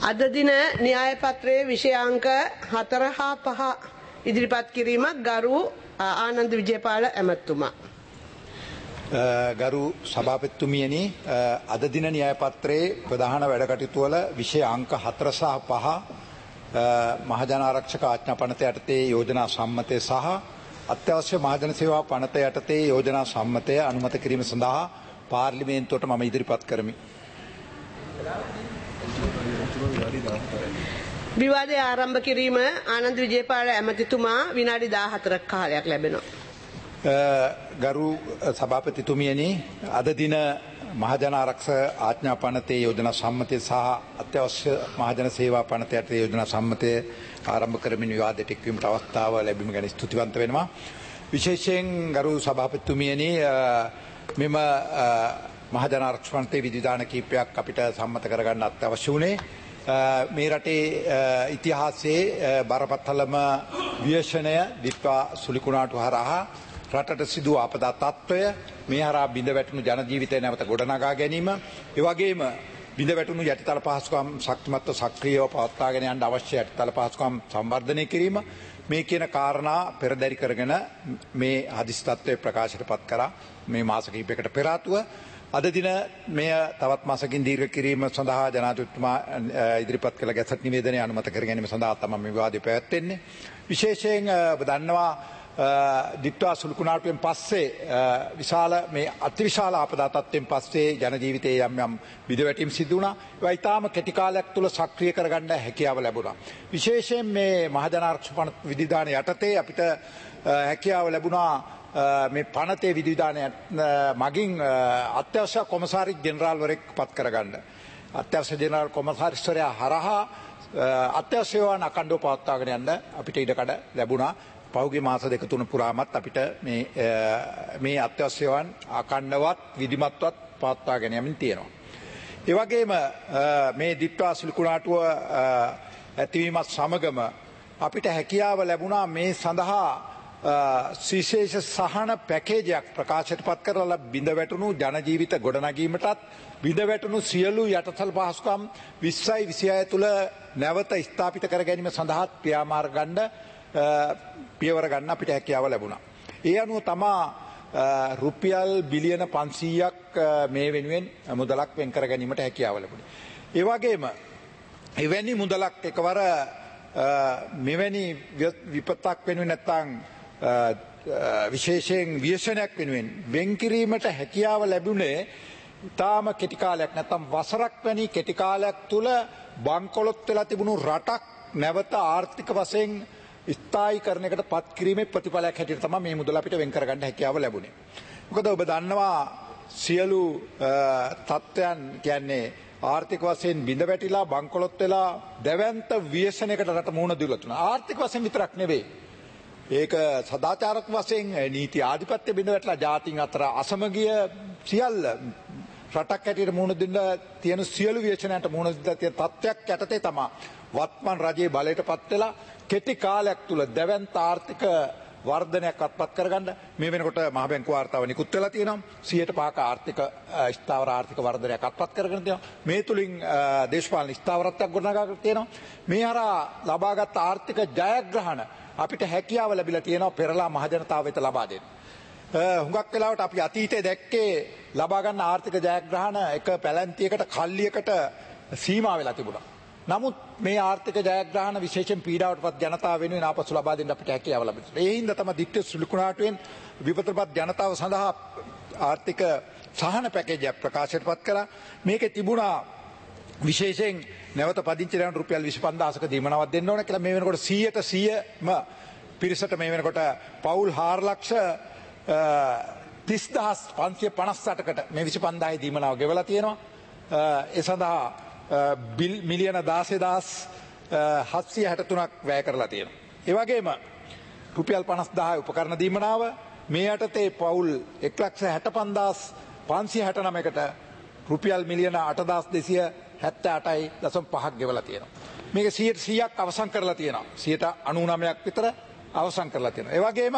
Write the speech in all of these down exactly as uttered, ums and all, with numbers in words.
අද දින න්‍යාය පත්‍රයේ විෂයාංක හතර හා පහ ඉදිරිපත් කිරීමක් ගරු ආනන්ද විජේපාල ඇමතුමා. ගරු සභාපතිතුමියනි, අද දින න්‍යාය පත්‍රයේ ප්‍රධාන වැඩ කටයුතු වල විෂය අංක හතර සහ පහ මහජන ආරක්ෂක ආඥා පනත යටතේ යෝජනා සම්මතය සහ අත්‍යවශ්‍ය මහජන සේවා පනත යටතේ යෝජනා සම්මතය අනුමත කිරීම සඳහා පාර්ලිමේන්තුවට මම ඉදිරිපත් කරමි. විවාදය ආරම්භ කිරීම ආනන්ද විජේපාල ඇමතිතුමා විනාඩි දාහතරක කාලයක් ලැබෙනවා. ගරු සභාපතිතුමියනි, අද දින මහජන ආරක්ෂක ආඥා පනතේ යෝජනා සම්මතය සහ අත්‍යවශ්‍ය මහජන සේවා පනත යටතේ යෝජනා සම්මතය ආරම්භ කරමින් විවාදයට එක්වීමට අවස්ථාව ලැබීම ගැන ස්තුතිවන්ත වෙනවා. විශේෂයෙන් ගරු සභාපතිතුමියනි, මෙම මහජන ආරක්ෂක පනතේ විධිවිධාන කීපයක් අපිට සම්මත කරගන්න අත්‍යවශ්‍ය වුණේ මේ රටේ ඉතිහාසයේ බරපතලම ව්‍යසනය දිත්වා සුලිකුණාටු හරහා රටට සිදු ආපදා තත්ත්වය, මේ හරහා බිඳ වැටුණු ජන ජීවිතය නැවත ගොඩනගා ගැනීම, ඒ වගේම බිඳ වැටුණු යටිතල පහසුකම් ශක්තිමත්ව සක්‍රියව පවත්වාගෙන යන්න අවශ්‍ය යටිතල පහසුකම් සංවර්ධනය කිරීම, මේ කියන කාරණා පෙරදරි කරගෙන මේ හදිසි තත්ත්වය ප්‍රකාශයට පත් කරා මේ මාස කිහිපයකට පෙර ආතුව. අද දින මෙය තවත් මාසකින් දීර්ඝ කිරීම සඳහා ජනාධිපතිතුමා ඉදිරිපත් කළ ගැසට් නිවේදනය අනුමත කර ගැනීම සඳහා තමයි මේ විවාදය පැවැත්වෙන්නේ. විශේෂයෙන් ඔබ දන්නවා දිත්වා සුළුකුණාටුවෙන් පස්සේ විශාල මේ අතිවිශාල ආපදා තත්ත්වයෙන් පස්සේ ජන ජීවිතයේ යම් යම් බිඳවැටීම් සිදු වුණා. ඒවා ඉතාම කෙටි කාලයක් තුළ සක්‍රිය කරගන්න හැකියාව ලැබුණා. විශේෂයෙන් මේ මහජන ආරක්ෂක පනත විධිවිධාන යටතේ අපිට හැකියාව ලැබුණා මේ පනතේ විධිවිධානය මගින් අත්‍යවශ්‍ය කොමසාරි ජෙනරාල්වරයෙක් පත් කරගන්න. අත්‍යවශ්‍ය ජෙනරාල් කොමසාරිස්වරයා හරහා අත්‍යවශ්‍ය සේවාවන් අඛණ්ඩව පවත්වාගෙන යන්න අපිට ඉඩකඩ ලැබුණා. පහුගිය මාස දෙක තුන පුරාමත් අපිට මේ මේ අත්‍යවශ්‍ය සේවාවන් අඛණ්ඩවත් විධිමත්වත් පවත්වාගෙන යමින් තියෙනවා. ඒ වගේම මේ දිත්වා සුළුකුණාටුව ඇතිවීමත් සමගම අපිට හැකියාව ලැබුණා මේ සඳහා විශේෂ සහන පැකේජයක් ප්‍රකාශයට පත් කරලා බිඳ වැටුණු ජන ජීවිත ගොඩනැගීමටත් බිඳ වැටුණු සියලු යටතල පහසුකම් විස්සයි විසිහය තුළ නැවත ස්ථාපිත කර ගැනීම සඳහා ක්‍රියාමාර්ග ගන්න පියවර ගන්න අපිට හැකියාව ලැබුණා. ඒ අනුව තමා රුපියල් බිලියන පන්සීයක් මේ වෙනුවෙන් මුදලක් වෙන් කර ගැනීමට හැකියාව ලැබුණේ. ඒ වගේම එවැනි මුදලක් එකවර මෙවැනි විපතක් වෙනුවෙන් නැත්නම් විශේෂයෙන් ව්‍යසනයක් වෙනුවෙන් වෙන් කිරීමට හැකියාව ලැබුණේ ඉතාම කෙටි කාලයක්, නැත්නම් වසරක් වැනි කෙටි කාලයක් තුළ බංකොලොත් වෙලා තිබුණු රටක් නැවත ආර්ථික වශයෙන් ස්ථායීකරණයකට පත් කිරීමේ ප්‍රතිඵලයක් හැටියට තමයි මේ මුදල අපිට වෙන් කරගන්න හැකියාව ලැබුණේ. මොකද ඔබ දන්නවා සියලු තත්ත්වයන් කියන්නේ ආර්ථික වශයෙන් බිඳ වැටිලා බංකොලොත් වෙලා දැවැන්ත ව්‍යසනයකට රට මුහුණ දීලා තුනා. ආර්ථික වශයෙන් විතරක් නෙවෙයි, ඒක සදාචාරක වශයෙන් නීති ආධිපත්‍ය බිඳ වැටලා ජාතීන් අතර අසමගිය සියල්ල රටක් හැටියට මුහුණ දෙන්න තියෙන සියලු ව්‍යසනයන්ට මුහුණ දෙන්න තියෙන තත්ත්වයක් යටතේ තමයි වත්මන් රජයේ බලයට පත් වෙලා කෙටි කාලයක් තුල දැවැන්ත ආර්ථික වර්ධනයක් අත්පත් කරගන්න මේ වෙනකොට මහ බැංකුව වාර්තාව නිකුත් වෙලා තියෙනවා. සියයට පහක ආර්ථික ස්ථාවර ආර්ථික වර්ධනයක් අත්පත් කරගෙන තියෙනවා. මේ තුලින් දේශපාලන ස්ථාවරත්වයක් ගොඩනගාගෙන තියෙනවා. මේ හරහා ලබාගත් ආර්ථික ජයග්‍රහණ අපිට හැකියාව ලැබිලා තියෙනවා පෙරලා මහ ජනතාව වෙත ලබා දෙන්න. හුඟක් වෙලාවට අපි අතීතයේ දැක්කේ ලබා ගන්න ආර්ථික ජයග්‍රහණ එක පැලැන්තියකට කල්ලියකට සීමා වෙලා තිබුණා. නමුත් මේ ආර්ථික ජයග්‍රහණ විශේෂයෙන් පීඩාවටපත් ජනතාව වෙනුවෙන් ආපසු ලබා දෙන්න අපිට හැකියාව ලැබෙනවා. ඒ හින්දා තමයි දිට්ඨ සුළුකුණාටුවෙන් විපතටපත් ජනතාව සඳහා ආර්ථික සහන පැකේජයක් ප්‍රකාශයට පත් කළා. මේකේ තිබුණා විශේෂයෙන් නැවත පදිංචි කරන රුපියල් විසි පන්දාහක දීමනාවක් දෙන්න ඕන කියලා. මේ වෙනකොට සීයට සීයම පිරිසට මේ වෙනකොට පවුල් හාර ලක්ෂ තිස් දහස් පන්සිය පනස් අටකට මේ විසි පන්දාහේ දීමනාව ගෙවලා තියෙනවා. ඒ සඳහා මිලියන දාසදාස් හත්සිය හැට තුනක් වැය කරලා තියෙනවා. ඒ වගේම රුපියල් පනස් දහය උපකරණ දීමනාව මේ යටතේ පවුල් එක ලක්ෂ හැට පන්දාස් පන්සිය හැට නවයකට රුපියල් මිලියන අටදාස් දෙසිය හැත්තෑ අටයි දශම පහක් ගෙවලා තියෙනවා. මේක සීයට සීයක් අවසන් කරලා තියෙනවා. සීයට අනූ නවයක් විතර අවසන් කරලා තියෙනවා. ඒ වගේම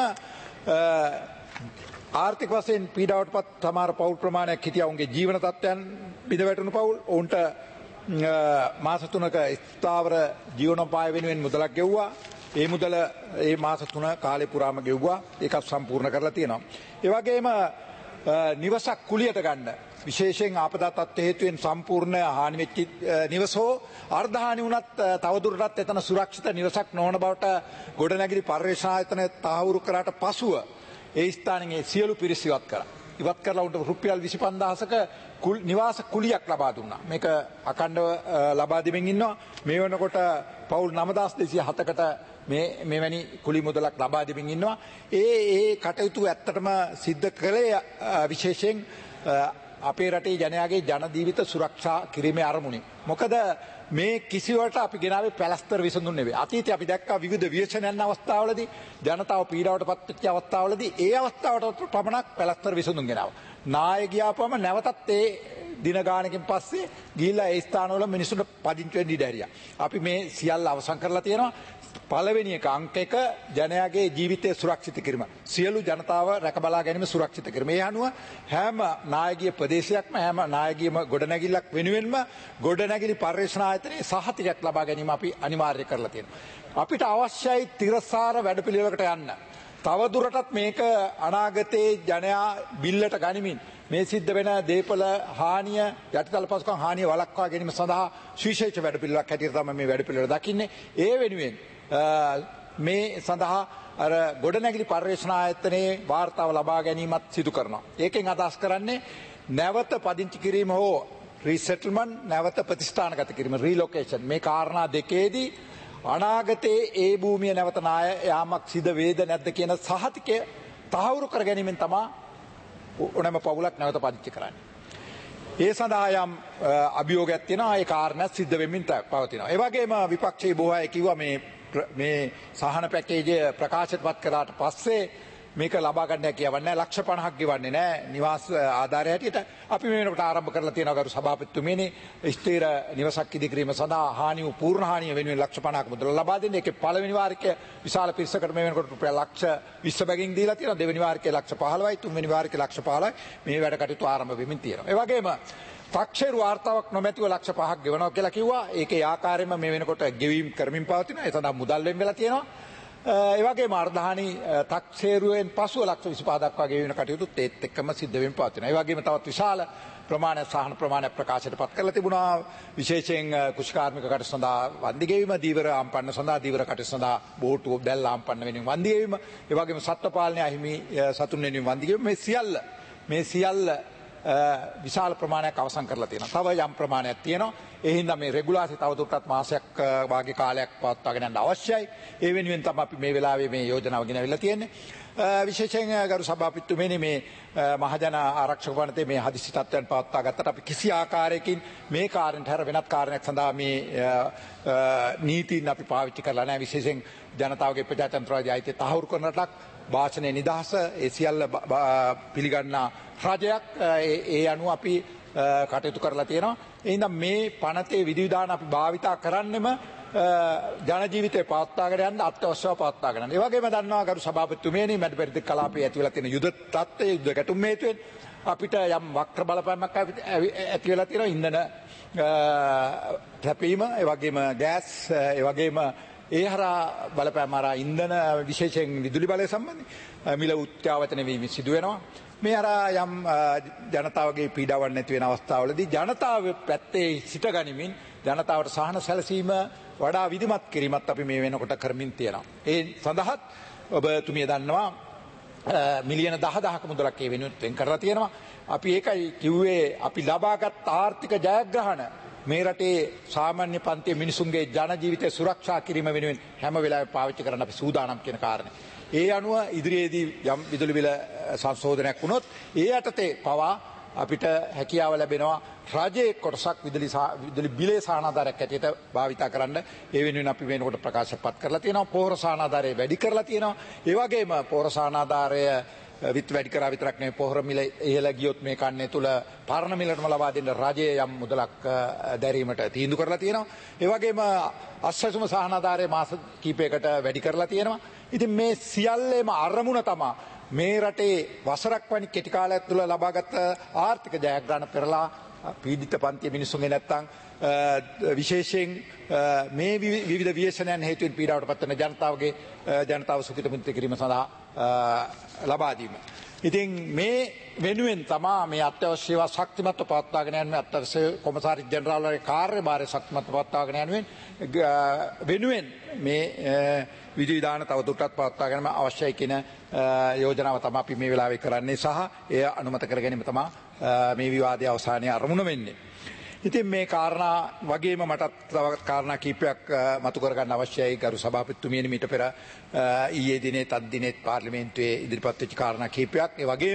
ආර්ථික වශයෙන් පීඩාවටපත් සමහර පවුල් ප්‍රමාණයක් හිටියා. උන්ගේ ජීවන තත්ත්වයන් බිඳ වැටුණු පවුල්, ඔවුන්ට මාස තුනක ස්ථාවර ජීවනෝපාය වෙනුවෙන් මුදලක් ගෙව්වා. ඒ මුදල ඒ මාස තුන කාලේ පුරාම ගෙව්වා. ඒකත් සම්පූර්ණ කරලා තියෙනවා. ඒ වගේම නිවසක් කුලියට ගන්න විශේෂයෙන් ආපදා තත්ත්ව හේතුවෙන් සම්පූර්ණ හානි වෙච්ච නිවස හෝ අර්ධ හානි වුණත් තවදුරටත් එතන සුරක්ෂිත නිවසක් නොවන බවට ගොඩනැගිලි පර්යේෂණ ආයතන තහවුරු කරාට පසුව ඒ ස්ථානයේ සියලු පිරිස් ඉවත් කරා. ඉවත් කරලා උන්ට රුපියල් විසි පන්දාහක නිවාස කුලියක් ලබා දුන්නා. මේක අකණ්ඩව ලබා දෙමින් ඉන්නවා. මේ වෙනකොට පවුල් නවදාස් දෙසිය හතකට මේ මෙවැනි කුලි මුදලක් ලබා දෙමින් ඉන්නවා. ඒ ඒ කටයුතු ඇත්තටම සිද්ධ කළේ විශේෂයෙන් අපේ රටේ ජනයාගේ ජන ජීවිත සුරක්ෂා කිරීමේ අරමුණින්. මොකද මේ කිසිවට අපි ගෙනාවේ පැලස්තර විසඳුම් නෙවෙයි. අතීතයේ අපි දැක්කා විවිධ විශේෂණ අවස්ථාවලදී ජනතාව පීඩාවට පත් වෙච්ච අවස්ථාවලදී ඒ අවස්ථාවට පමණක් පැලස්තර විසඳුම් ගෙනාවා. නාය ගියාපම නැවතත් ඒ දින ගානකින් පස්සේ ගිහිල්ලා ඒ ස්ථානවල මිනිසුන්ට පදිංචි වෙන්න ඉඩ හැරියා. අපි මේ සියල්ල අවසන් කරලා තියෙනවා. පළවෙනි එක අංක එක ජනයාගේ ජීවිතය සුරක්ෂිත කිරීම. සියලු ජනතාව රැකබලා ගැනීම සුරක්ෂිත කිරීම. ඒ අනුව හැම නායකීය ප්‍රදේශයක්ම හැම නායකීයම ගොඩනැගිල්ලක් වෙනුවෙන්ම ගොඩනැගිලි පර්යේෂණ ආයතනයේ සහතිකයක් ලබා ගැනීම අපි අනිවාර්ය කරලා තියෙනවා. අපිට අවශ්‍යයි තිරසාර වැඩපිළිවෙලකට යන්න. තවදුරටත් මේක අනාගතයේ ජනයා බිල්ලට ගනිමින් මේ සිද්ධ වෙන දේපල හානිය යටිතල පසුකම් හානිය වළක්වා ගැනීම සඳහා විශේෂ වැඩපිළිවෙලක් හැටියට තමයි මේ වැඩපිළිවෙල දකින්නේ. ඒ වෙනුවෙන් මේ සඳහා අර ගොඩනැගිලි පර්යේෂණ ආයතනයේ වාර්තාව ලබා ගැනීමත් සිදු කරනවා. ඒකෙන් අදහස් කරන්නේ නැවත පදිංචි කිරීම හෝ රීසෙටල්මන්ට් නැවත ප්‍රතිස්ථානගත කිරීම රීලොකේෂන් මේ කාරණා දෙකේදී අනාගතයේ ඒ භූමිය නැවත නාය යාමක් සිද වේද නැද්ද කියන සහතිකය තහවුරු කර ගැනීමෙන් තමයි ඕනෑම පවුලක් නැවත පදිංචි කරන්නේ. ඒ සඳහා යම් අභියෝගයක් තියෙනවා. ඒ කාරණා සිද්ධ වෙමින් පවතිනවා. ඒ වගේම විපක්ෂයේ බොහෝ අය කිව්වා මේ මේ සහන පැකේජය ප්‍රකාශයටපත් කරාට පස්සේ මේක ලබා ගන්න කියවන්නේ ලක්ෂ පනහක් ගෙවන්නේ නැහැ නිවාස ආධාරය හැටියට. අපි මේ වෙනකොට ආරම්භ කරලා තියෙනවා ගරු සභාපතිතුමනි ස්ථීර නිවසක් ඉදිකිරීම සඳහා හානි වූ පූර්ණ හානිය වෙනුවෙන් ලක්ෂ පනහක් මුදල ලබා දෙන්නේ. ඒකේ පළවෙනි වාරිකය විශාල පිරිසකට මේ වෙනකොට රුපියල් ලක්ෂ විස්ස බැගින් දීලා තියෙනවා. දෙවෙනි වාරිකය ලක්ෂ පහළොවයි, තුන්වෙනි වාරිකය ලක්ෂ පහළොවයි මේ වැඩ කටයුතු ආරම්භ වෙමින් තියෙනවා. ඒ වගේම 탁ෂේරු වාර්තාවක් නොමැතිව ලක්ෂ පහක් ගෙවනවා කියලා කිව්වා. ඒකේ ආකාරයෙන්ම මේ වෙනකොට ගෙවීම් කරමින් පවතිනවා. ඒ සඳහා මුදල් වෙන් වෙලා තියෙනවා. ඒ වගේම අර්ධහානි 탁ෂේරුවෙන් පසුව ලක්ෂ විසිපහ දක්වා ගෙවීම කටයුතුත් ඒත් එක්කම සිද්ධ වෙමින් පවතිනවා. ඒ වගේම තවත් විශාල ප්‍රමාණයක් සහන ප්‍රමාණයක් ප්‍රකාශයට පත් කරලා තිබුණා. විශේෂයෙන් කුෂ්කාර්මික කටයුතු සඳහා වන්දි ගෙවීම, දීවර ආම්පන්න සඳහා දීවර කටයුතු සඳහා බෝට්ටු දැල් ආම්පන්න වෙනුවෙන් වන්දි ගෙවීම, ඒ වගේම සත්ත්ව පාලනය අහිමි සතුන් වෙනුවෙන් වන්දි ගෙවීම මේ සියල්ල මේ සියල්ල විශාල ප්‍රමාණයක් අවසන් කරලා තියෙනවා. තව යම් ප්‍රමාණයක් තියෙනවා. ඒ හින්දා මේ රෙගුලාසි තවදුරටත් මාසයක් වාගේ කාලයක් පවත්වාගෙන යන්න අවශ්‍යයි. ඒ වෙනුවෙන් තමයි අපි මේ වෙලාවේ මේ යෝජනාව ගෙනවිලා තියෙන්නේ. විශේෂයෙන් ගරු සභාපතිතුමනි මේ මහජන ආරක්ෂක පනතේ මේ හදිසි තත්ත්වයන් පවත්වා ගත්තට අපි කිසි ආකාරයකින් මේ කාරණයට හැර වෙනත් කාරණයක් සඳහා මේ නීතීන් අපි පාවිච්චි කරලා නැහැ. විශේෂයෙන් ජනතාවගේ ප්‍රජාතන්ත්‍රවාදී අයිතිය තහවුරු කරන රටක් භාෂණයේ නිදහස ඒ සියල්ල පිළිගන්නා රජයක්. ඒ අනුව අපි කටයුතු කරලා තියෙනවා. ඒ හින්දා මේ පනතේ විධිවිධාන අපි භාවිතා කරන්නෙම ජන ජීවිතය පවත්වාගෙන යන්න අත්‍යවශ්‍යව පවත්වාගෙන යන්න. ඒ වගේම දන්නවා ගරු සභාපතිතුමනි මැද පෙරදිග කලාපයේ ඇති වෙලා තියෙන යුද තත්ත්වය යුද ගැටුම් හේතුවෙන් අපිට යම් වක්‍ර බලපෑමක් ඇති වෙලා තියෙනවා. ඉන්ධන කැපීම, ඒ වගේම ගෑස්, ඒ වගේම ඒ හරහා බලපෑම හරහා ඉන්ධන විශේෂයෙන් විදුලි බලය සම්බන්ධයෙන් මිල උත්යාවචන වීම සිදු වෙනවා. මේ හරහා යම් ජනතාවගේ පීඩාවක් නැති වෙන අවස්ථාවලදී ජනතාව පැත්තේ සිට ගනිමින් ජනතාවට සහන සැලසීම වඩා විධිමත් කිරීමත් අපි මේ වෙනකොට කරමින් තියෙනවා. ඒ සඳහාත් ඔබතුමිය දන්නවා මිලියන දහ දහක මුදලක් ඒ වෙනුවෙන් වෙන් කරලා තියෙනවා. අපි ඒකයි කිව්වේ අපි ලබාගත් ආර්ථික ජයග්‍රහණ මේ රටේ සාමාන්‍ය පන්තියේ මිනිසුන්ගේ ජන ජීවිතය සුරක්ෂා කිරීම වෙනුවෙන් හැම වෙලාවෙම පාවිච්චි කරන්න අපි සූදානම් කියන කාරණේ. ඒ අනුව ඉදිරියේදී යම් විදුලි බිල සංශෝධනයක් වුණොත් ඒ යටතේ පවා අපිට හැකියාව ලැබෙනවා රජයේ කොටසක් විදුලි විදුලි බිලේ සහනාධාරයක් ඇටියට භාවිතා කරන්න. ඒ වෙනුවෙන් අපි වෙනකොට ප්‍රකාශපත් කරලා තියෙනවා. පොහොර සහනාධාරය වැඩි කරලා තියෙනවා. ඒ වගේම පොහොර සහනාධාරය විත් වැඩි කරා විතරක් නෙවෙයි පොහොර මිල ඉහළ ගියොත් මේ කන්නේ තුල පරණ මිලටම ලබා දෙන්න රජයේ යම් මුදලක් දැරීමට තීන්දුව කරලා තියෙනවා. ඒ වගේම අස්වැසුම සහනාධාරය මාස කිහිපයකට වැඩි කරලා තියෙනවා. ඉතින් මේ සියල්ලේම අරමුණ තමයි මේ රටේ වසරක් වැනි කෙටි කාලයක් තුළ ලබාගත් ආර්ථික ජයග්‍රහණ පෙරලා පීඩිත පන්තිය මිනිස්සුන්ගේ නැත්තම් විශේෂයෙන් මේ විවිධ ව්‍යසනයන් හේතුවෙන් පීඩාවට පත් වෙන ජනතාවගේ ජනතාව සුඛිත මුක්ත කිරීම සඳහා ලබා දීම. ඉතින් මේ වෙනුවෙන් තමා මේ අත්‍යවශ්‍ය සේවා ශක්තිමත්ව පවත්වාගෙන යන්නේ අත්‍යවශ්‍ය කොමසාරි ජෙනරාල්ගේ කාර්යභාරය ශක්තිමත්ව පවත්වාගෙන යනුවෙන් වෙනුවෙන් මේ විධි විධාන තව දුරටත් පවත්වාගෙන අවශ්‍යයි කියන යෝජනාව තමයි අපි මේ වෙලාවේ කරන්නේ සහ එය අනුමත කර ගැනීම තමයි මේ විවාදයේ අවසානයේ අරමුණ වෙන්නේ. ඉතින් මේ කාරණා වගේම මටත් තව කාරණා කීපයක් මතු කරගන්න අවශ්‍යයි ගරු සභාපතිතුමියනි මීට පෙර ඊයේ දිනේ තත් දිනේ පාර්ලිමේන්තුවේ ඉදිරිපත් වෙච්ච කාරණා කීපයක් ඒ වගේම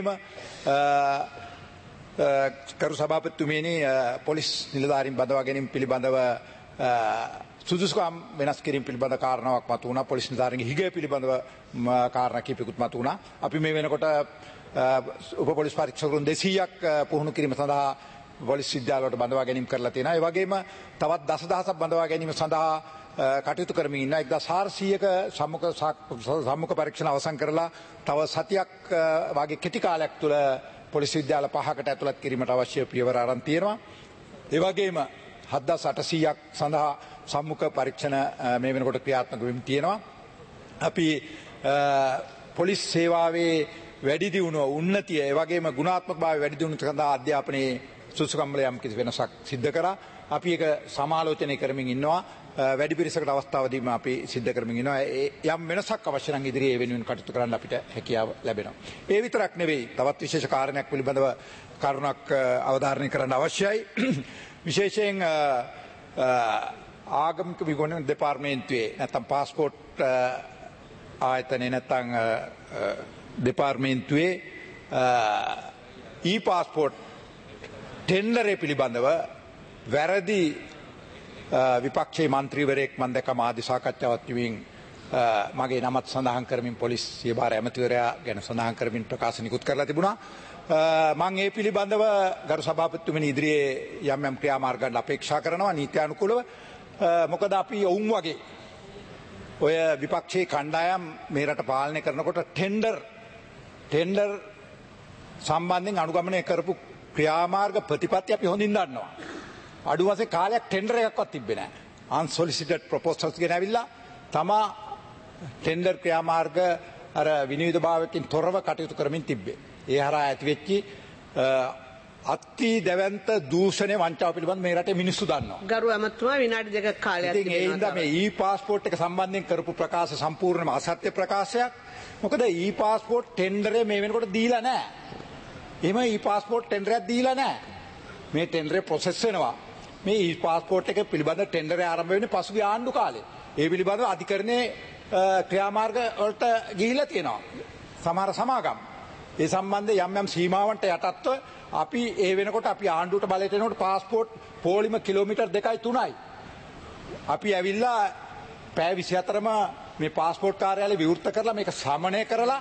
ගරු සභාපතිතුමියනි පොලිස් නිලධාරීන් බඳවා ගැනීම පිළිබඳව සුදුසුකම් වෙනස් කිරීම පිළිබඳ කාරණාවක් මතු වුණා පොලිස් නිලධාරීන්ගේ හිගය පිළිබඳව කාරණා කීපයකුත් මතු වුණා අපි මේ වෙනකොට උප පොලිස් පරීක්ෂකවරුන් දෙසීයක් පුහුණු කිරීම සඳහා පොලිස් විද්‍යාලවලට බඳවා ගැනීම කරලා තියෙනවා. ඒ වගේම තවත් දසදහසක් බඳවා ගැනීම සඳහා කටයුතු කරමින් ඉන්නවා. එක්දාස් හාරසීයක සම්මුඛ සම්මුඛ පරීක්ෂණ අවසන් කරලා තව සතියක් වගේ කෙටි කාලයක් තුළ පොලිස් විද්‍යාල පහකට ඇතුළත් කිරීමට අවශ්‍ය පියවර අරන් තියෙනවා. ඒ වගේම හත්දාස් අටසීයක් සඳහා සම්මුඛ පරීක්ෂණ මේ වෙනකොට ක්‍රියාත්මක වෙමින් තියෙනවා. අපි පොලිස් සේවාවේ වැඩි දියුණුව උන්නතිය ඒ වගේම ගුණාත්මක භාවය වැඩි දියුණුව සඳහා අධ්‍යාපනයේ සුසුකම් වල යම් කිසි වෙනසක් සිද්ධ කරා. අපි ඒක සමාලෝචනය කරමින් ඉන්නවා. වැඩි පිරිසකට අවස්ථාව දීම අපි සිද්ධ කරමින් ඉන්නවා. යම් වෙනසක් අවශ්‍ය නම් ඉදිරියේ ඒ වෙනුවෙන් කටයුතු කරන්න අපිට හැකියාව ලැබෙනවා. ඒ විතරක් නෙවෙයි තවත් විශේෂ කාරණයක් පිළිබඳව කරුණක් අවධාරණය කරන්න අවශ්‍යයි. විශේෂයෙන් ආගමික විගණන දෙපාර්තමේන්තුවේ නැත්නම් පාස්පෝර්ට් ආයතනයේ නැත්නම් දෙපාර්තමේන්තුවේ ඊ පාස්පෝර්ට් ටෙන්ඩරේ පිළිබඳව වැරදි විපක්ෂයේ මන්ත්‍රීවරයෙක් මම දැක්ක මාධ්‍ය සාකච්ඡාවක් තිබීම මගේ නමත් සඳහන් කරමින් පොලිස් සියභාර ඇමතිවරයා ගැන සඳහන් කරමින් ප්‍රකාශ නිකුත් කරලා තිබුණා. මම ඒ පිළිබඳව ගරු සභාපතිතුමනි ඉදිරියේ යම් යම් ක්‍රියාමාර්ගයන් අපේක්ෂා කරනවා නීත්‍යානුකූලව. මොකද අපි ඔවුන් වගේ ඔය විපක්ෂයේ කණ්ඩායම් මේ රට පාලනය කරනකොට ටෙන්ඩර් ටෙන්ඩර් සම්බන්ධයෙන් අනුගමනය කරපු ක්‍රියාමාර්ග ප්‍රතිපත්ති අපි හොඳින් දන්නවා. අඩු වශයෙන් කාලයක් ටෙන්ඩර් එකක්වත් තිබ්බේ නැහැ. අන්සොලිසිටඩ් ප්‍රොපෝසල්ස් ගෙන ඇවිල්ලා තමා ටෙන්ඩර් ක්‍රියාමාර්ග අර විනිවිදභාවයකින් තොරව කටයුතු කරමින් තිබ්බේ. ඒ හරහා ඇතිවෙච්ච අති දැවැන්ත දූෂණය වංචාව පිළිබඳ මේ රටේ මිනිස්සු දන්නවා. ගරු ඇමතුමා විනාඩි දෙකක් කාලයක් තිබෙනවා. ඉතින් ඒ හින්දා මේ ඊ පාස්පෝර්ට් එක සම්බන්ධයෙන් කරපු ප්‍රකාශ සම්පූර්ණයෙන්ම අසත්‍ය ප්‍රකාශයක්. මොකද ඊ පාස්පෝර්ට් ටෙන්ඩරේ මේ වෙනකොට දීලා නැහැ. එහෙම ඊ පාස්පෝර්ට් ටෙන්ඩරයක් දීලා නැහැ. මේ ටෙන්ඩරේ ප්‍රොසෙස් වෙනවා. මේ ඊ පාස්පෝර්ට් එක පිළිබඳ ටෙන්ඩරේ ආරම්භ වෙන්නේ පසුගිය ආණ්ඩු කාලේ. ඒ පිළිබඳව අධිකරණයේ ක්‍රියාමාර්ග වලට ගිහිල්ලා තියෙනවා. සමහර සමාගම් ඒ සම්බන්ධ යම් යම් සීමාවන්ට යටත්ව අපි ඒ වෙනකොට අපි ආණ්ඩුවට බලයට එනකොට පාස්පෝර්ට් පෝලිම කිලෝමීටර් දෙකයි තුනයි. අපි ඇවිල්ලා පැය විසිහතරම මේ පාස්පෝර්ට් කාර්යාලය විවෘත කරලා මේක සමනය කරලා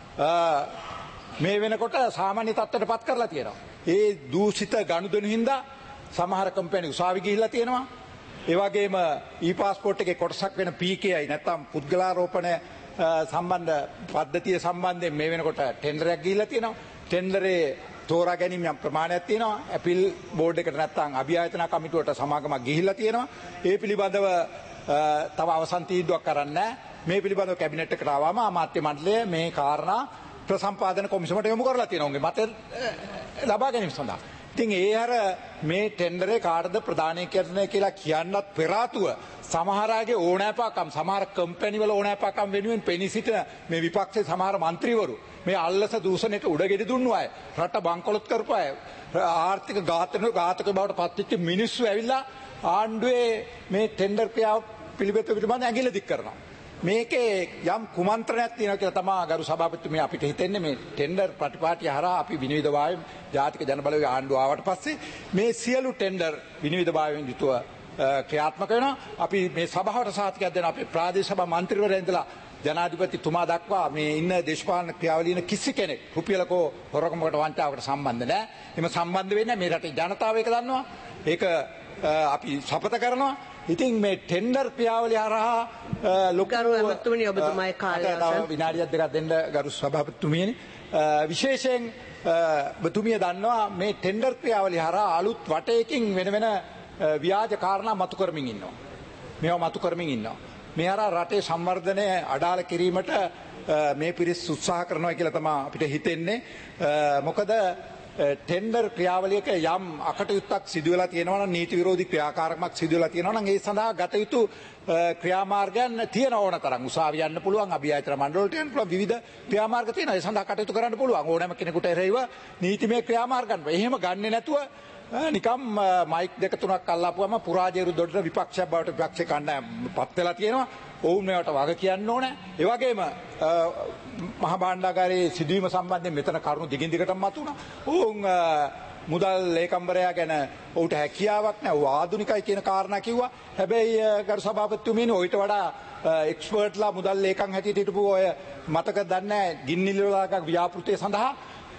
මේ වෙනකොට සාමාන්‍ය තත්ත්වයට පත් කරලා තියෙනවා. ඒ දූෂිත ගනුදෙනු හින්දා සමහර කම්පැනි උසාවි ගිහිල්ලා තියෙනවා. ඒ වගේම ඊ පාස්පෝර්ට් එකේ කොටසක් වෙන පී කේ ආයි නැත්නම් පුද්ගලාරෝපණ සම්බන්ධ පද්ධතිය සම්බන්ධයෙන් මේ වෙනකොට ටෙන්ඩරයක් ගිහිල්ලා තියෙනවා. ටෙන්ඩරේ තෝරා ගැනීම යම් ප්‍රමාණයක් තියෙනවා. ඇපිල් බෝඩ් එකට නැත්නම් අභිආයතන කමිටුවට සමාගමක් ගිහිල්ලා තියෙනවා. ඒ පිළිබඳව තව අවසන් තීන්දුවක් කරන්නේ නැහැ. මේ පිළිබඳව කැබිනට් එකට ආවම අමාත්‍ය මණ්ඩලය මේ කාරණා ප්‍රසම්පාදන කොමිසමට යොමු කරලා තියෙනවා. උන්ගේ මත ලබා ගැනීම සඳහා. ඉතින් ඒ අර මේ ටෙන්ඩරේ කාටද ප්‍රදානය කරන්නේ කියලා කියන්නත් පෙර ආතුව සමහර අයගේ ඕනෑපාකම් සමහර කම්පැනි වල ඕනෑපාකම් වෙනුවෙන් පෙනී සිටින මේ විපක්ෂයේ සමහර മന്ത്രിවරු මේ අල්ලස දූෂණයට උඩගෙඩි දුන්නු අය රට බංකොලොත් කරපු අය ආර්ථික ඝාතන ඝාතක බවට පත්වෙච්ච මිනිස්සු ඇවිල්ලා ආණ්ඩුවේ මේ ටෙන්ඩර් ක්‍රියාව පිළිවෙත පිළිබඳ ඇඟිල්ල දික් කරනවා. මේකේ යම් කුමන්ත්‍රණයක් තියෙනවා කියලා තමයි ගරු සභාපතිතුමිය අපිට හිතෙන්නේ මේ ටෙන්ඩර් ප්‍රතිපාටිය හරහා අපි විනිවිදභාවයෙන් ජාතික ජනබලවේග ආණ්ඩුව ආවට පස්සේ මේ සියලු ටෙන්ඩර් විනිවිදභාවයෙන් යුතුව ක්‍රියාත්මක වෙනවා. අපි මේ සභාවට සහතිකයක් දෙනවා. අපේ ප්‍රාදේශ සභා මන්ත්‍රීවරයා ඉඳලා ජනාධිපතිතුමා දක්වා මේ ඉන්න දේශපාලන ක්‍රියාවලියන කිසි කෙනෙක් රුපියලකෝ හොරකමකට වංචාවකට සම්බන්ධ නැහැ. එimhe සම්බන්ධ වෙන්නේ මේ රටේ ජනතාව ඒක දන්නවා. ඒක අපි ශපථ කරනවා. ඉතින් මේ ටෙන්ඩර් ක්‍රියාවලිය හරහා ලොකු ඇමතුමනි ඔබතුමායි කාලය විනාඩියක් දෙකක් දෙන්න ගරු සභාපතිතුමියනි. විශේෂයෙන් බතුමිය දන්නවා මේ ටෙන්ඩර් ක්‍රියාවලිය හරහා අලුත් වටයකින් වෙන වෙන ව්‍යාජ කාරණා මතු කරමින් ඉන්නවා. මේවා මතු කරමින් ඉන්නවා. මේ හරහා රටේ සංවර්ධනය අඩාල කිරීමට මේ පිරිස් උත්සාහ කරනවා කියලා තමයි අපිට හිතෙන්නේ. මොකද ටෙන්ඩර් ක්‍රියාවලියක යම් අකටයුත්තක් සිදු වෙලා තියෙනවා නම් නීති විරෝධී ක්‍රියාකාරකමක් සිදු වෙලා තියෙනවා නම් ඒ සඳහා ගත යුතු ක්‍රියාමාර්ගයන් තියෙන ඕන තරම් උසාවිය යන්න පුළුවන් අභියාචන මණ්ඩල වලට යන්න පුළුවන් විවිධ ක්‍රියාමාර්ග තියෙනවා. ඒ සඳහා කටයුතු කරන්න පුළුවන් ඕනෑම කෙනෙකුට එරෙහිව නීතිමය ක්‍රියාමාර්ග ගන්න. එහෙම ගන්නේ නැතුව නිකම් මයික් දෙක තුනක් අල්ලාපුවම පුරාජේරු දොඩට විපක්ෂයක් බවට විපක්ෂ කණ්ඩායම් පත් වෙලා තියෙනවා. ඔවුන් මේවට වග කියන්න ඕනේ. ඒ වගේම මහා භාණ්ඩාගාරයේ සිදුවීම සම්බන්ධයෙන් මෙතන කරුණු දිගින් දිගටම මතුණා. ඔවුන් මුදල් ලේකම්වරයා ගැන ඔහුට හැකියාවක් නැහැ. ඔහු ආධුනිකයි කියන කාරණා කිව්වා. හැබැයි ගරු සභාපතිතුමීනි ඔయిత වඩා එක්ස්පර්ට්ලා මුදල් ලේකම් හැටියට හිටපු ඔය මතක දන්නේ ගින්නිලිවලක ව්‍යාපෘතිය සඳහා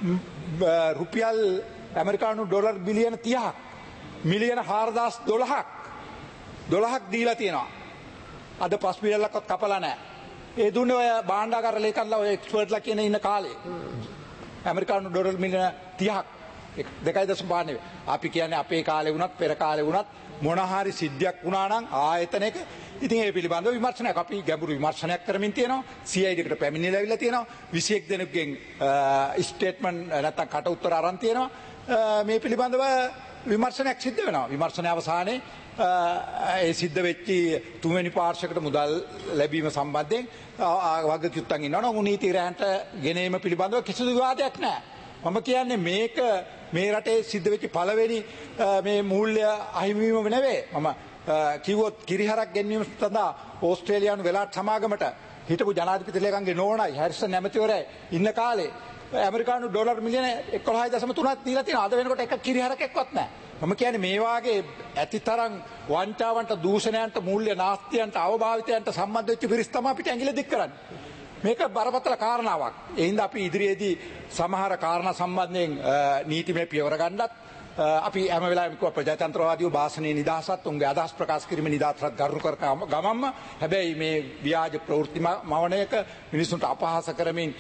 රුපියල් ඇමරිකානු ඩොලර් බිලියන තිහක් මිලියන හාරදාස් දොළහක් දොළහක් දීලා තියෙනවා. අද පස් මිලියනක්වත් කපලා නැහැ. ඒ දුන්නේ ඔය භාණ්ඩාගාර ලේකම්ලා ඔය එක්ස්පර්ට්ලා කියන ඉන්න කාලේ. ඇමරිකානු ඩොලර් මිලියන තිහක් දෙකයි දශම පහ නෙවෙයි. අපි කියන්නේ අපේ කාලේ වුණත් පෙර කාලේ වුණත් මොන හරි සිද්ධියක් වුණා නම් ආයතනයක ඉතින් ඒ පිළිබඳව විමර්ශනයක් අපි ගැඹුරු විමර්ශනයක් කරමින් තියෙනවා. සී අයි ඩි එකට පැමිණිලා ඇවිල්ලා තියෙනවා. විසිඑක් දෙනෙකුගෙන් ස්ටේට්මන්ට් නැත්තම් කට උත්තර අරන් තියෙනවා. මේ පිළිබඳව විමර්ශනයක් සිද්ධ වෙනවා. විමර්ශනයේ අවසානයේ ඒ සිද්ධ වෙච්ච තුන්වෙනි පාර්ශ්වයකට මුදල් ලැබීම සම්බන්ධයෙන් වගකීම් ඉන්නවනේ. උන් නීති රැහන්ට ගෙනීම පිළිබඳව කිසිදු විවාදයක් නැහැ. මම කියන්නේ මේක මේ රටේ සිද්ධ වෙච්ච පළවෙනි මේ මූල්‍ය අහිමිවීම නෙවෙයි. මම කිව්වොත් කිරිහරක් ගෙන්වීම සඳහා ඕස්ට්‍රේලියානු වෙලාට සමාගමට හිටපු ජනාධිපති ලේකම්ගේ නෝනයි හැරිසන් ඇමතිවරයා ඉන්න කාලේ ඇමරිකානු ඩොලර් මිලියන එකොළහයි දශම තුනක් දීලා තියෙනවා. අද වෙනකොට එක කිරිහරක් එක්කවත් නැහැ. මම කියන්නේ මේ වාගේ ඇතිතරම් වංචාවන්ට දූෂණයන්ට මූල්‍ය නාස්තියන්ට අවභාවිතයන්ට සම්බන්ධ වෙච්ච පිරිස් තමයි අපිට ඇඟිලි දික් කරන්නේ. මේක බරපතල කාරණාවක්. ඒ හින්දා අපි ඉදිරියේදී සමහර කාරණා සම්බන්ධයෙන් නීතිමය පියවර ගන්නත් අපි හැම වෙලාවෙම කිව්වා ප්‍රජාතන්ත්‍රවාදීව භාෂණයේ නිදහසත් උන්ගේ අදහස් ප්‍රකාශ කිරීමේ නිදහසත් ගරු කර ගමම්ම හැබැයි මේ ව්‍යාජ ප්‍රවෘත්ති මවණයක මිනිසුන්ට අපහාස කරමින්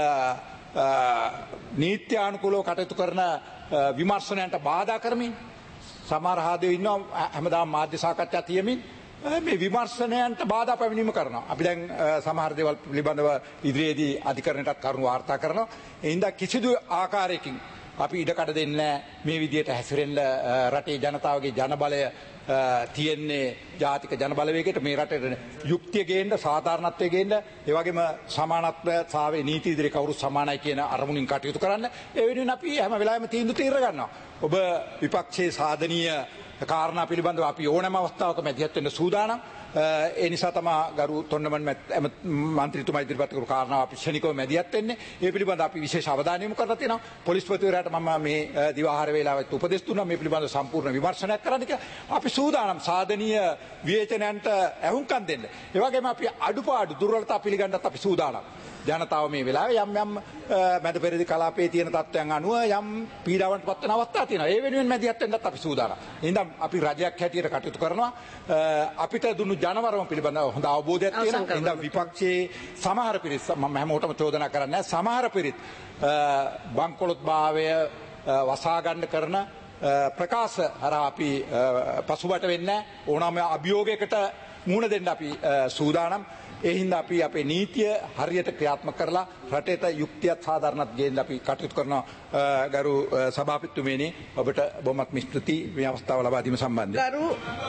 නීත්‍යානුකූලව කටයුතු කරන විමර්ශනයන්ට බාධා කරමින් සමහර හාදේ ඉන්නවා හැමදාම මාධ්‍ය සාකච්ඡා තියමින් මේ විමර්ශනයන්ට බාධා පැමිණීම කරනවා. අපි දැන් සමහර දේවල් පිළිබඳව ඉදිරියේදී අධිකරණයටත් කරුණු වාර්තා කරනවා. ඒ හින්දා කිසිදු ආකාරයකින් අපි ඉඩකඩ දෙන්නේ නැහැ මේ විදියට හැසිරෙන්න. රටේ ජනතාවගේ ජනබලය තියෙන්නේ ජාතික ජනබලවේගයට මේ රටේ යුක්තිය ගේන්න සාධාරණත්වය ගේන්න ඒ වගේම සමානත්වතාවයේ නීති ඉදිරියේ කවුරු සමානයි කියන අරමුණින් කටයුතු කරන්න. ඒ වෙනුවෙන් අපි හැම වෙලාවෙම තීන්දුව తీර ගන්නවා. ඔබ විපක්ෂයේ සාධනීය කාරණා පිළිබඳව අපි ඕනෑම අවස්ථාවක මැදිහත් වෙන්න සූදානම්. ඒ නිසා තමයි ගරු තොන්නමන් මන්ත්‍රීතුමා ඉදිරිපත් කරපු කාරණා අපි ශනිකව මැදිහත් වෙන්නේ. ඒ පිළිබඳව අපි විශේෂ අවධානය යොමු කරලා තියෙනවා. පොලිස්පතිවරයාට මම මේ දිවාහාර වේලාවට උපදෙස් දුන්නා මේ පිළිබඳව සම්පූර්ණ විමර්ශනයක් කරන්න කියලා. අපි සූදානම් සාධනීය විවේචනයන්ට ඇහුම්කන් දෙන්න. ඒ වගේම අපි අඩුපාඩු දුර්වලතා පිළිගන්නත් අපි සූදානම්. ජනතාව මේ වෙලාවේ යම් යම් මැද පෙරදි කලාපයේ තියෙන තත්ත්වයන් අනුව යම් පීඩාවන්ට පත් වෙන අවස්ථා තියෙනවා. ඒ වෙනුවෙන් මැදිහත් වෙන්නත් අපි සූදානම්. එහෙනම් අපි රජයක් හැටියට කටයුතු කරනවා. අපිට දුන්නු ජනවරම පිළිබඳව හොඳ අවබෝධයක් තියෙනවා. එහෙනම් විපක්ෂයේ සමහර පිරිස් මම හැමෝටම චෝදනා කරන්නේ නැහැ. සමහර පිරිස් බංකොලොත් භාවය වසා ගන්න කරන ප්‍රකාශ හරහා අපි පසුබට වෙන්නේ නැහැ. ඕනෑම අභියෝගයකට මුහුණ දෙන්න අපි සූදානම්. ඒ හින්දා අපි අපේ නීතිය හරියට ක්‍රියාත්මක කරලා රටේට යුක්තියත් සාධාරණත් ගේන්න අපි කටයුතු කරනවා. ගරු සභාපතිතුමනි ඔබට බොහොමත් ස්තුති මේ අවස්ථාව ලබා දීම සම්බන්ධයෙන්. ගරු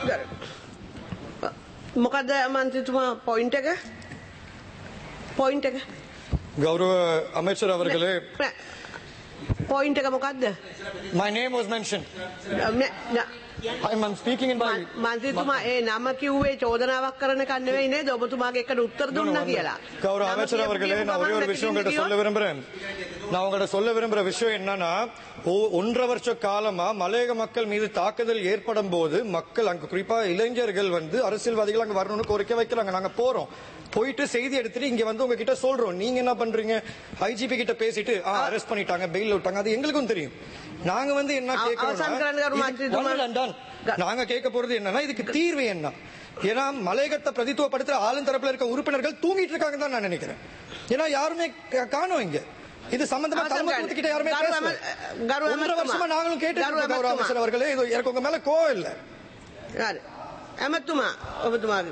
මොකද මන්ත්‍රීතුමා පොයින්ට් එක පොයින්ට් එක ගෞරව අමේචර් අවர்களே පොයින්ට් එක මොකද්ද? My name was mentioned. I'm, I'm speaking in my මන්ත්‍රීතුමා ඒ නම කිව්වේ චෝදනාවක් කරන එක නෙවෙයි නේද? ඔබතුමාගේ එකට උත්තර දුන්නා කියලා. கௌரவ அமைச்சர் அவர்களே நான் ஒரே ஒரு விஷயம் உங்கள்கிட்ட சொல்ல விரும்புறேன். நான் உங்கள்கிட்ட சொல்ல விரும்புற விஷயம் என்னன்னா ஒன்றரை வருஷ காலமா மலையக மக்கள் மீது தாக்குதல் ஏற்படும் போது மக்கள் அங்க குறிப்பா இளைஞர்கள் வந்து அரசியல்வாதிகள் அங்க வரணும்னு கோரிக்கை வைக்கிறாங்க. நாங்க போறோம் போயிட்டு செய்தி எடுத்துட்டு இங்க வந்து உங்ககிட்ட சொல்றோம். நீங்க என்ன பண்றீங்க? ஐஜிபி கிட்ட பேசிட்டு அரெஸ்ட் பண்ணிட்டாங்க, பெயில் விட்டாங்க. அது எங்களுக்கும் தெரியும். நாங்க வந்து என்ன கேட்கிறோம், நாங்க கேட்க போறது என்னன்னா இதுக்கு தீர்வு என்ன? ஏன்னா மலையகத்தை பிரதித்துவப்படுத்துற ஆளும் தரப்புல இருக்க உறுப்பினர்கள் தூங்கிட்டு இருக்காங்க தான் நான் நினைக்கிறேன். ஏன்னா யாருமே காணோம் இங்க. இது சம்பந்தமா தலைமை கிட்ட யாருமே பேசல. ஒன்றரை வருஷமா நாங்களும் கேட்டு கௌரவ அமைச்சர் அவர்களே, இது எனக்கு உங்க மேல கோவம் இல்ல. ඇමතුමා ඔබතුමාගේ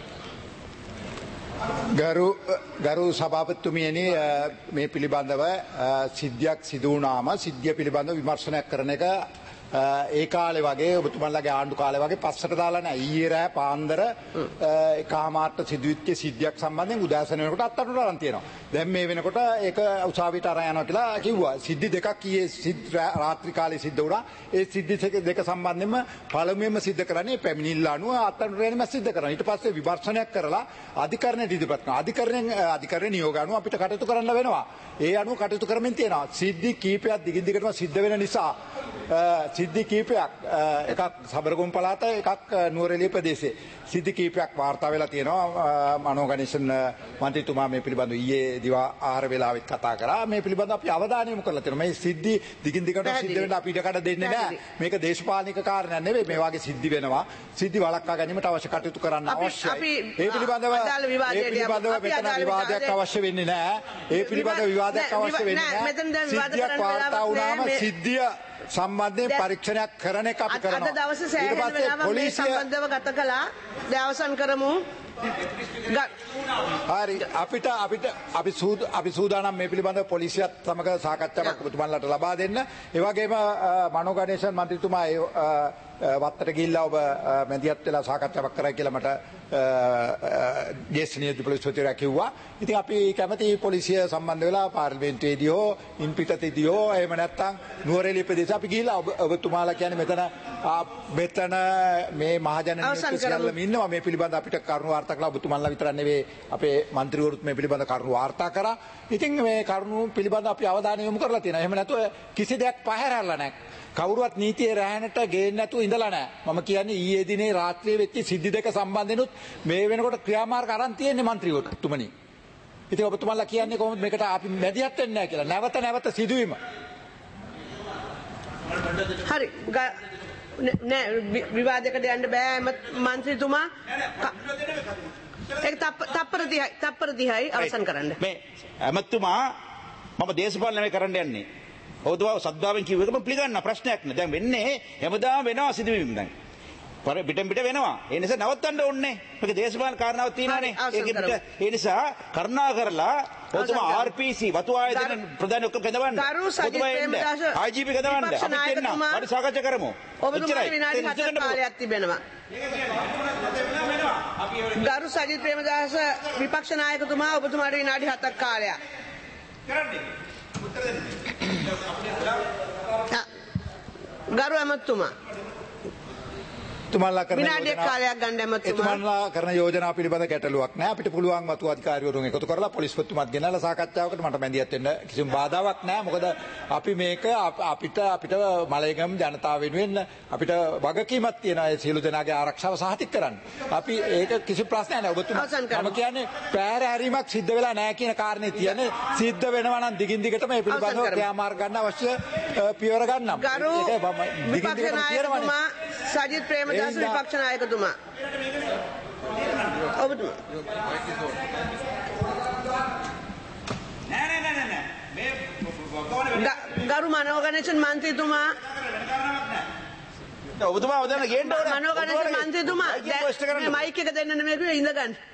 ගරු ගරු සභාපතිතුමියනි, මේ පිළිබඳව සිද්ධියක් සිදු වුණාම සිද්ධිය පිළිබඳව විමර්ශනයක් කරන එක ඒ කාලේ වගේ ඔබතුමන්ලාගේ ආණ්ඩු කාලේ වගේ පස්සට දාලා නැහැ. ඊයේ රෑ පාන්දර එකමාරට සිදුවෙච්ච සිද්ධියක් සම්බන්ධයෙන් උදෑසන වෙනකොට අත්අඩංගුවට අරන් තියෙනවා. දැන් මේ වෙනකොට ඒක උසාවියට අරන් යනවා කියලා කිව්වා. සිද්ධි දෙකක් ඊයේ රාත්‍රී කාලේ සිද්ධ වුණා. ඒ සිද්ධි දෙක සම්බන්ධයෙන්ම පළමුවෙන්ම සිද්ධ කරන්නේ පැමිණිල්ල අනුව අත්අඩංගුවට ගැනීම සිද්ධ කරනවා. ඊට පස්සේ විමර්ශනයක් කරලා අධිකරණයට ඉදිරිපත් කරනවා. අධිකරණයෙන් අධිකරණ නියෝග අනුව අපිට කටයුතු කරන්න වෙනවා. ඒ අනුව කටයුතු කරමින් තියෙනවා. සිද්ධි කීපයක් දිගින් දිගටම සිද්ධ වෙන නිසා සිද්ධි කීපයක්, එකක් සබරගොම් පළාත, එකක් නුවරඑළිය ප්‍රදේශයේ සිද්ධි කීපයක් වාර්තා වෙලා තියෙනවා. මනෝ ගණේෂන් මන්ත්‍රීතුමා මේ පිළිබඳව ඊයේ දිවා ආහාර වේලාවෙත් කතා කරා. මේ පිළිබඳව අපි අවධානය යොමු කරලා තියෙනවා. මේ සිද්ධි දිගින් දිගට සිද්ධ වෙන්න අපි ඉඩකඩ දෙන්නේ නැහැ. මේක දේශපාලනික කාරණයක් නෙවෙයි. මේ වගේ සිද්ධි වෙනවා. සිද්ධි වළක්වා ගැනීමට අවශ්‍ය කටයුතු කරන්න අවශ්‍යයි. ඒ පිළිබඳව ඒ පිළිබඳව මෙතන විවාදයක් අවශ්‍ය වෙන්නේ නැහැ. ඒ පිළිබඳව විවාදයක් අවශ්‍ය වෙන්නේ නැහැ. සිද්ධියක් වාර්තා වුණාම සිද්ධිය සම්බන්ධයෙන් පරීක්ෂණයක් කරන එක අපි කරනවා. අද දවසේ සෑහෙන වෙලාවක් මේ සම්බන්ධව ගත කළා. දැන් අවසන් කරමු. හරි, අපිට අපිට අපි සූද අපි සූදානම් මේ පිළිබඳව පොලිසියත් සමග සාකච්ඡාවක් ඔබතුමන්ලාට ලබා දෙන්න. ඒ වගේම මනෝ ගණේෂන් මන්ත්‍රීතුමා වත්තට ගිහිල්ලා ඔබ මැදිහත් වෙලා සාකච්ඡාවක් කරයි කියලා මට ජේෂ්ඨ නියෝජ්‍ය පොලිස්පතිවරයා කිව්වා. ඉතින් අපි කැමති පොලිසිය සම්බන්ධ වෙලා පාර්ලිමේන්තුවේදී හෝ ඉන් පිටතේදී හෝ එහෙම නැත්නම් නුවරඑළිය ප්‍රදේශ අපි ගිහිල්ලා ඔබතුමාලා කියන්නේ මෙතන මෙතන මේ මහජන නියෝජ්‍ය සියල්ලම ඉන්නවා. මේ පිළිබඳව අපිට කරුණු වාර්තා කළා. ඔබතුමාලා විතරක් නෙවෙයි අපේ മന്ത്രിවරුත් මේ පිළිබඳව කරුණු වාර්තා කරා. ඉතින් මේ කරුණු පිළිබඳව අපි අවධානය යොමු කරලා තියෙනවා. එහෙම නැතුව කිසි දෙයක් පහරලා නැහැ. කවුරුවත් නීතියේ රැහැනට ගේන්නේ නැතුව ඉඳලා නැහැ. මම කියන්නේ ඊයේ දිනේ රාත්‍රියේ වෙච්ච සිද්ධි දෙක සම්බන්ධෙනුත් මේ වෙනකොට ක්‍රියාමාර්ග අරන් තියෙන්නේ മന്ത്രിවරුතුමනි. ඉතින් ඔබතුමාලා කියන්නේ කොහොමද මේකට අපි මැදිහත් වෙන්නේ නැහැ කියලා. නැවත නැවත සිදුවීම. හරි. නෑ විවාදයකට යන්න බෑ මන්ත්‍රීතුමා. ඒක තප්පර තිහයි තප්පර තිහයි අවසන් කරන්න. මේ ඇමතුමා මම දේශපාලනය කරන්න යන්නේ. ඔබතුමා සද්දාවෙන් කිව්ව එක මම පිළිගන්න ප්‍රශ්නයක් නෑ. දැන් වෙන්නේ හැමදාම වෙනවා සිදුවීම් දැන්. පර පිටෙන් පිට වෙනවා. ඒ නිසා නවත්තන්න ඕනේ. මේක දේශපාලන කාරණාවක් තියෙනවානේ. ඒක පිට ඒ නිසා කරුණා කරලා ඔබතුමා ආර් පී සී වතු ආයතන ප්‍රධාන ඔක්කොම කැඳවන්න. ඔබතුමා එන්න. ආයි ජී පී කැඳවන්න. අපි එන්න. අපි සාකච්ඡා කරමු. ඔබතුමා විනාඩි හතක් කාලයක් තිබෙනවා. ගරු සජිත් ප්‍රේමදාස විපක්ෂ නායකතුමා ඔබතුමාට විනාඩි හතක් කාලයක්. ගරු ඇමතුමා තුමන්ලා කරන විනාඩියක් කාලයක් ගන්න ඇමතුමා. එතුමන්ලා කරන යෝජනා පිළිබඳ ගැටලුවක් නැහැ. අපිට පුළුවන් වතු අධිකාරිවරුන් එකතු කරලා පොලිස්පතිතුමාත් ගෙනල්ලා සාකච්ඡාවකට මට මැදිහත් වෙන්න කිසිම බාධාවක් නැහැ. මොකද අපි මේක අපිට අපිට මලයගම ජනතාව වෙනුවෙන් අපිට වගකීමක් තියෙනවා ඒ සියලු දෙනාගේ ආරක්ෂාව සහතික කරන්න. අපි ඒක කිසි ප්‍රශ්නයක් නැහැ. ඔබතුමා මම කියන්නේ පෑර හැරීමක් සිද්ධ වෙලා නැහැ කියන කාරණේ තියෙන්නේ. සිද්ධ වෙනවා නම් දිගින් දිගටම මේ පිළිබඳව ක්‍රියාමාර්ග ගන්න අවශ්‍ය පියවර ගන්නම්. ගරු විපක්ෂ නායකතුමා සජිත් ප්‍රේමදාස විපක්ෂ නායකතුමා ඔබතුමා නෑ නෑ නෑ නෑ මේ ගරු මනෝ ගණේෂන් මන්ත්‍රීතුමා ඔබතුමා ඔතන ගේන්න ඕනේ. මනෝ ගණේෂන් මන්ත්‍රීතුමා දැන් මයික් එක දෙන්න නෙමෙයි ඉඳ ගන්න.